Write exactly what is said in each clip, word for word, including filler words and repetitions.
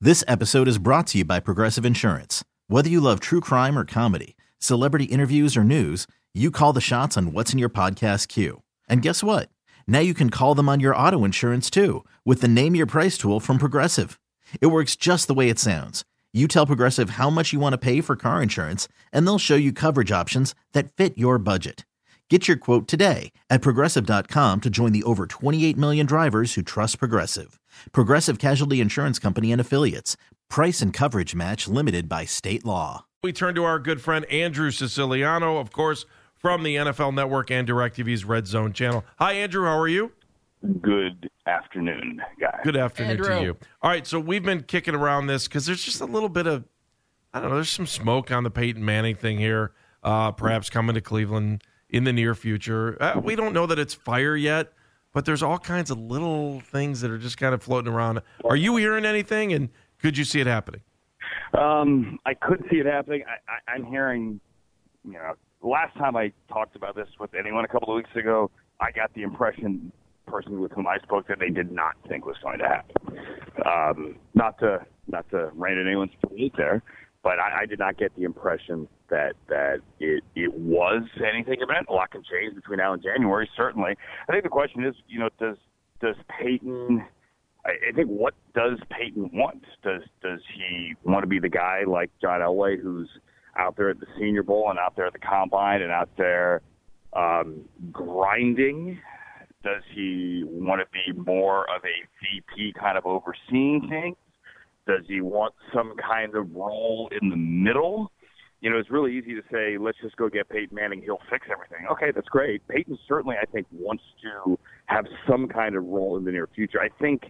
This episode is brought to you by Progressive Insurance. Whether you love true crime or comedy, celebrity interviews or news, you call the shots on what's in your podcast queue. And guess what? Now you can call them on your auto insurance too with the Name Your Price tool from Progressive. It works just the way it sounds. You tell Progressive how much you want to pay for car insurance, and they'll show you coverage options that fit your budget. Get your quote today at Progressive dot com to join the over twenty-eight million drivers who trust Progressive. Progressive Casualty Insurance Company and Affiliates. Price and coverage match limited by state law. We turn to our good friend Andrew Siciliano, of course, from the N F L Network and DirecTV's Red Zone channel. Hi, Andrew. How are you? Good afternoon, guys. Good afternoon Andrew. to you. All right, so we've been kicking around this because there's just a little bit of, I don't know, there's some smoke on the Peyton Manning thing here, uh, perhaps coming to Cleveland in the near future. Uh, we don't know that it's fire yet, but there's all kinds of little things that are just kind of floating around. Are you hearing anything, and could you see it happening? Um, I could see it happening. I, I, I'm hearing, you know, last time I talked about this with anyone a couple of weeks ago, I got the impression, person with whom I spoke, that they did not think was going to happen. Um, not to not to rain in anyone's parade there, but I, I did not get the impression that that it it was anything imminent. A lot can change between now and January, certainly. I think the question is, you know, does does Peyton? I, I think what does Peyton want? Does does he want to be the guy like John Elway, who's out there at the Senior Bowl and out there at the Combine and out there um, grinding? Does he want to be more of a V P kind of overseeing things? Does he want some kind of role in the middle? You know, it's really easy to say, let's just go get Peyton Manning, he'll fix everything. Okay, that's great. Peyton certainly, I think, wants to have some kind of role in the near future. I think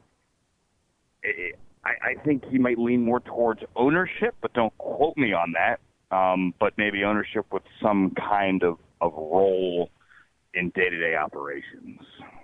I, I think he might lean more towards ownership, but don't quote me on that. Um, but maybe ownership with some kind of, of role in day-to-day operations.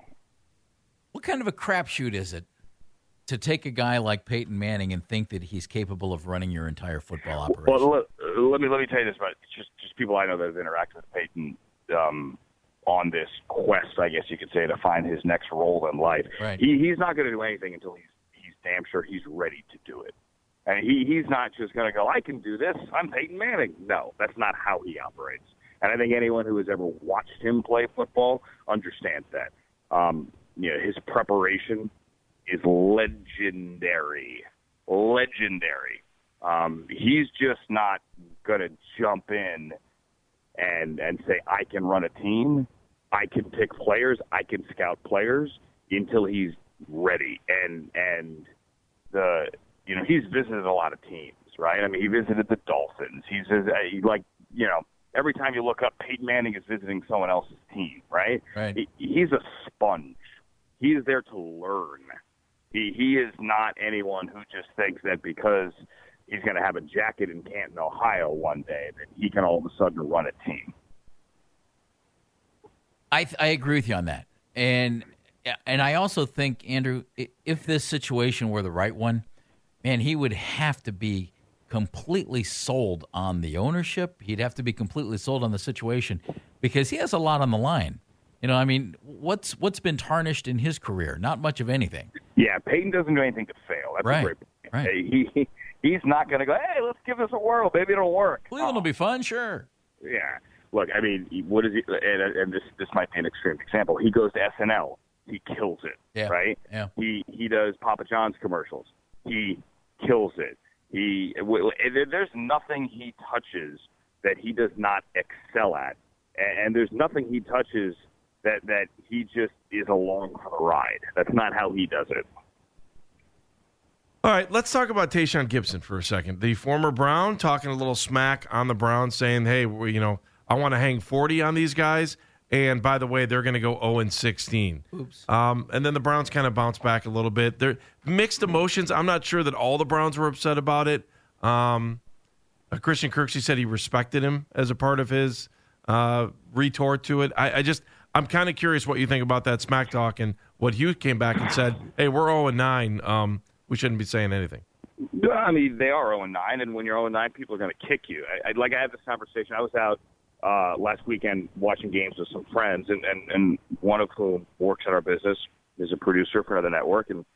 What kind of a crapshoot is it to take a guy like Peyton Manning and think that he's capable of running your entire football operation? Well, let, let me let me tell you this about just just people I know that have interacted with Peyton um, on this quest, I guess you could say, to find his next role in life. Right. He, he's not going to do anything until he's he's damn sure he's ready to do it. And he he's not just going to go, I can do this, I'm Peyton Manning. No, that's not how he operates. And I think anyone who has ever watched him play football understands that. Um, you know, his preparation is legendary. Legendary. Um, he's just not going to jump in and and say, I can run a team, I can pick players, I can scout players until he's ready. And and the you know, he's visited a lot of teams, right? I mean, he visited the Dolphins. He's he, like, you know, every time you look up, Peyton Manning is visiting someone else's team, right? Right. He, he's a sponge. He is there to learn. He he is not anyone who just thinks that because he's going to have a jacket in Canton, Ohio one day, that he can all of a sudden run a team. I I agree with you on that. And and I also think, Andrew, if this situation were the right one, man, he would have to be completely sold on the ownership. He'd have to be completely sold on the situation because he has a lot on the line. You know, I mean, what's what's been tarnished in his career? Not much of anything. Yeah, Peyton doesn't do anything to fail. That's right. a great point. Right. He, he he's not going to go, hey, let's give this a whirl. Maybe it'll work. Cleveland oh. will be fun, sure. Yeah. Look, I mean, what is he? And, and this this might be an extreme example. He goes to S N L. He kills it. Yeah. Right. Yeah. He he does Papa John's commercials. He kills it. He there's nothing he touches that he does not excel at, and there's nothing he touches that that he just is along for the ride. That's not how he does it. All right, let's talk about Tayshaun Gibson for a second. The former Brown talking a little smack on the Browns, saying, hey, we, you know, I want to hang forty on these guys, and by the way, they're going to go oh and sixteen. Oops. Um, and then the Browns kind of bounced back a little bit. They're mixed emotions. I'm not sure that all the Browns were upset about it. Um, uh, Christian Kirksey said he respected him as a part of his uh, retort to it. I, I just, I'm kind of curious what you think about that smack talk and what Hugh came back and said, hey, we're oh and nine. Um, we shouldn't be saying anything. I mean, they are oh and nine, and when you're oh and nine, people are going to kick you. I, I, like I had this conversation. I was out uh, last weekend watching games with some friends, and, and, and one of whom works at our business, is a producer for another network, and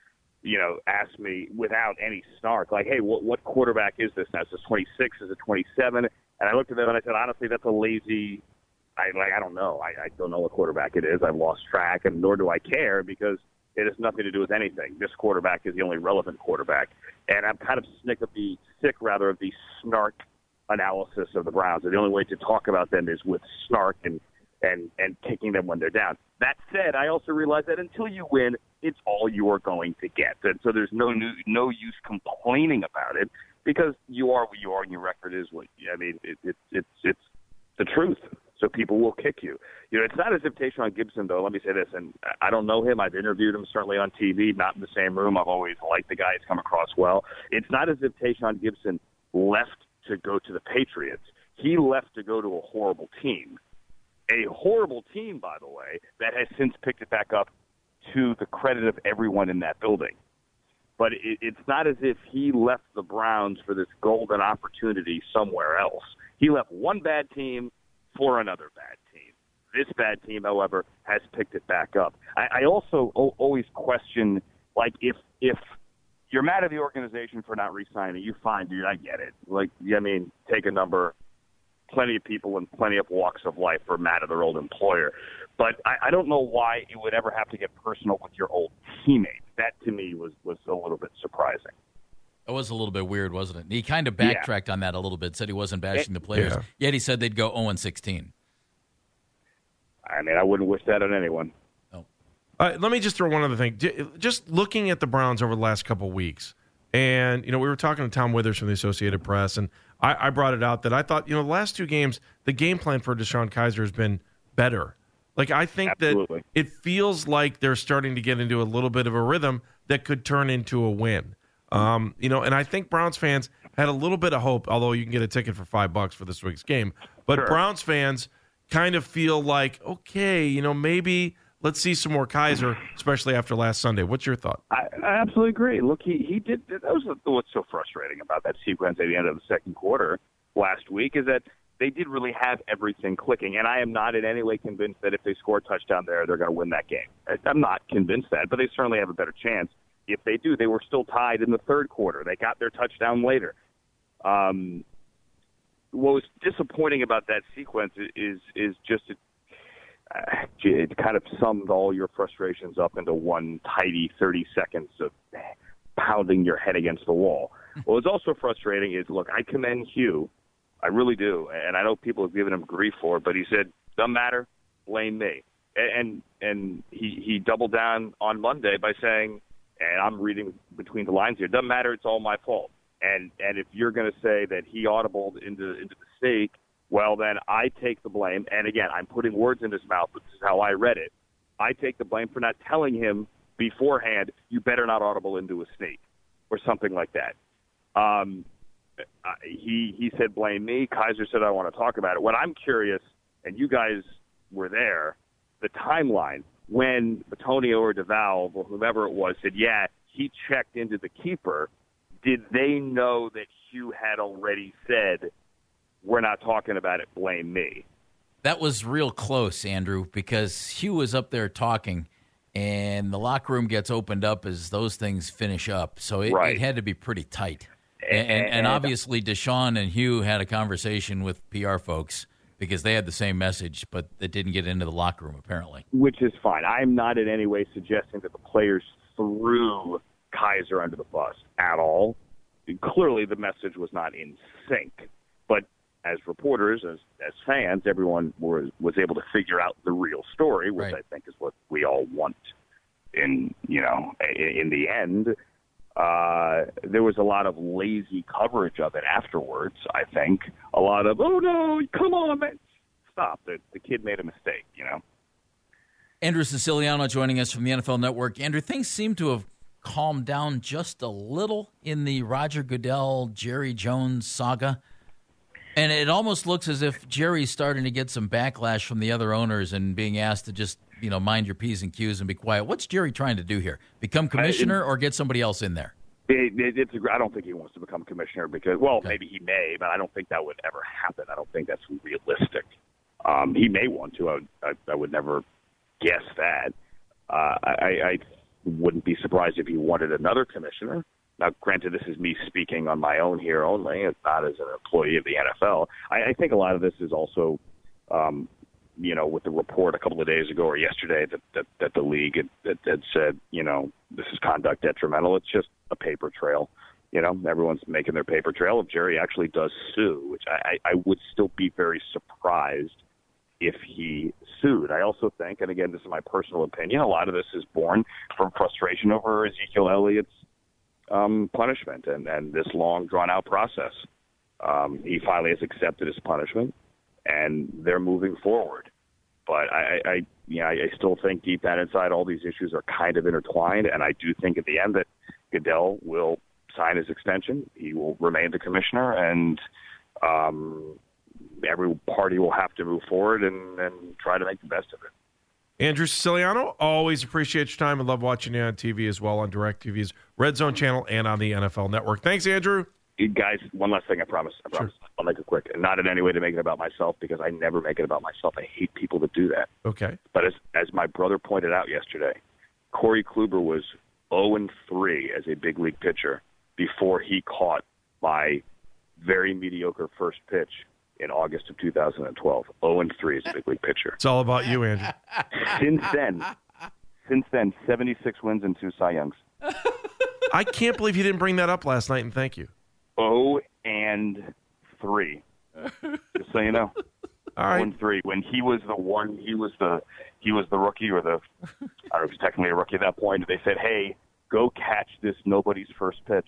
you know, asked me without any snark, like, hey, what, what quarterback is this now? Is this twenty-six? Is it twenty-seven? And I looked at them and I said, honestly, that's a lazy – I like I don't know. I, I don't know what quarterback it is. I've lost track, and nor do I care because it has nothing to do with anything. This quarterback is the only relevant quarterback. And I'm kind of sick of the sick, rather, of the snark analysis of the Browns. And the only way to talk about them is with snark and, and, and kicking them when they're down. That said, I also realize that until you win, it's all you're going to get. And so there's no new, no use complaining about it because you are what you are and your record is what – I mean, it, it, it's it's the truth. So people will kick you. You know, it's not as if Tayshaun Gibson, though, let me say this, and I don't know him. I've interviewed him certainly on T V, not in the same room. I've always liked the guy. He's come across well. It's not as if Tayshaun Gibson left to go to the Patriots. He left to go to a horrible team. A horrible team, by the way, that has since picked it back up to the credit of everyone in that building. But it, it's not as if he left the Browns for this golden opportunity somewhere else. He left one bad team for another bad team. This bad team, however, has picked it back up. I, I also o- always question, like, if if you're mad at the organization for not re-signing, you fine, dude, I get it. Like, I mean, take a number. Plenty of people in plenty of walks of life are mad at their old employer. But I, I don't know why it would ever have to get personal with your old teammate. That, to me, was, was a little bit surprising. It was a little bit weird, wasn't it? He kind of backtracked yeah. on that a little bit, said he wasn't bashing the players. Yeah. Yet he said they'd go oh and sixteen. I mean, I wouldn't wish that on anyone. No. Uh, let me just throw one other thing. Just looking at the Browns over the last couple of weeks, and, you know, we were talking to Tom Withers from the Associated Press, and I, I brought it out that I thought, you know, the last two games, the game plan for DeShone Kizer has been better. Like, I think Absolutely. that it feels like they're starting to get into a little bit of a rhythm that could turn into a win. Um, you know, and I think Browns fans had a little bit of hope, although you can get a ticket for five bucks for this week's game. But sure. Browns fans kind of feel like, okay, you know, maybe let's see some more Kizer, especially after last Sunday. What's your thought? I, I absolutely agree. Look, he, he did – that was what's so frustrating about that sequence at the end of the second quarter last week is that they did really have everything clicking. And I am not in any way convinced that if they score a touchdown there, they're going to win that game. I'm not convinced that, but they certainly have a better chance. If they do, they were still tied in the third quarter. They got their touchdown later. Um, what was disappointing about that sequence is is just it, uh, it kind of summed all your frustrations up into one tidy thirty seconds of pounding your head against the wall. What was also frustrating is, look, I commend Hugh. I really do. And I know people have given him grief for it, but he said, doesn't matter, blame me. And, and he, he doubled down on Monday by saying, and I'm reading between the lines here, doesn't matter, it's all my fault. And and if you're going to say that he audibled into into the snake, well, then I take the blame. And again, I'm putting words in his mouth, but this is how I read it. I take the blame for not telling him beforehand, you better not audible into a snake or something like that. Um, he he said, blame me. Kizer said, I want to talk about it. What I'm curious, and you guys were there, the timeline. When Antonio or DeVal or whomever it was said, yeah, he checked into the keeper, did they know that Hugh had already said, we're not talking about it, blame me? That was real close, Andrew, because Hugh was up there talking, and the locker room gets opened up as those things finish up. So it, right. it had to be pretty tight. And, and, and obviously DeShone and Hugh had a conversation with P R folks, because they had the same message, but it didn't get into the locker room, apparently. Which is fine. I'm not in any way suggesting that the players threw Kizer under the bus at all. Clearly, the message was not in sync. But as reporters, as as fans, everyone was, was able to figure out the real story, which right. I think is what we all want in, you know, in, in the end. Uh, there was a lot of lazy coverage of it afterwards, I think. A lot of, oh, no, come on, man. Stop. The, the kid made a mistake, you know. Andrew Siciliano joining us from the N F L Network. Andrew, things seem to have calmed down just a little in the Roger Goodell, Jerry Jones saga. And it almost looks as if Jerry's starting to get some backlash from the other owners and being asked to just, you know, mind your P's and Q's and be quiet. What's Jerry trying to do here? Become commissioner I, it, or get somebody else in there? It, it, it's a, I don't think he wants to become commissioner because, well, okay. maybe he may, but I don't think that would ever happen. I don't think that's realistic. Um, he may want to. I, I, I would never guess that. Uh, I, I wouldn't be surprised if he wanted another commissioner. Now, granted, this is me speaking on my own here only. It's not as an employee of the N F L. I, I think a lot of this is also, um, you know, with the report a couple of days ago or yesterday that, that, that the league had, that, had said, you know, this is conduct detrimental. It's just a paper trail. You know, everyone's making their paper trail. If Jerry actually does sue, which I, I would still be very surprised if he sued. I also think, and again, this is my personal opinion, a lot of this is born from frustration over Ezekiel Elliott's um, punishment and, and this long, drawn-out process. Um, he finally has accepted his punishment, and they're moving forward. But I, I, you know, I still think deep down inside all these issues are kind of intertwined, and I do think at the end that Goodell will sign his extension. He will remain the commissioner, and um, every party will have to move forward and, and try to make the best of it. Andrew Siciliano, always appreciate your time and love watching you on T V as well on DirecTV's Red Zone channel and on the N F L Network. Thanks, Andrew. Guys, one last thing, I promise. I promise. Sure. I'll make it quick. And not in any way to make it about myself, because I never make it about myself. I hate people that do that. Okay. But as as my brother pointed out yesterday, Corey Kluber was oh and three as a big league pitcher before he caught my very mediocre first pitch in August of two thousand twelve. oh and three as a big league pitcher. It's all about you, Andrew. Since then, since then, seventy-six wins and two Cy Youngs. I can't believe you didn't bring that up last night, and thank you. oh and three. Just so you know. All right. oh and three. When he was the one, he was the he was the rookie, or the I don't know if he's technically a rookie at that point. They said, "Hey, go catch this nobody's first pitch."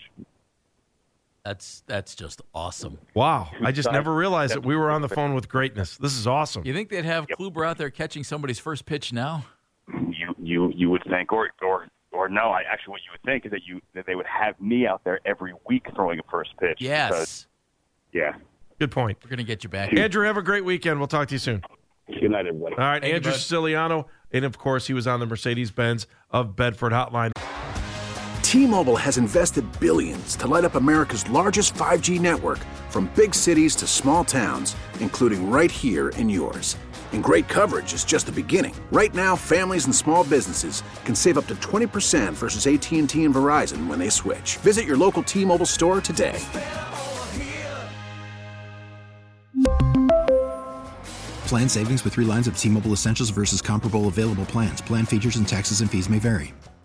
That's that's just awesome. Wow. I just never realized that we were on the phone with greatness. This is awesome. You think they'd have Yep. Kluber out there catching somebody's first pitch now? You you you would think, or or or no, I actually what you would think is that you that they would have me out there every week throwing a first pitch. Yes. Because, yeah. Good point. We're going to get you back. Andrew, have a great weekend. We'll talk to you soon. Good night, everybody. All right, Thank you, Andrew bud. Siciliano, and of course, he was on the Mercedes-Benz of Bedford hotline. T-Mobile has invested billions to light up America's largest five G network, from big cities to small towns, including right here in yours. And great coverage is just the beginning. Right now, families and small businesses can save up to twenty percent versus A T and T and Verizon when they switch. Visit your local T-Mobile store today. Plan savings with three lines of T-Mobile Essentials versus comparable available plans. Plan features and taxes and fees may vary.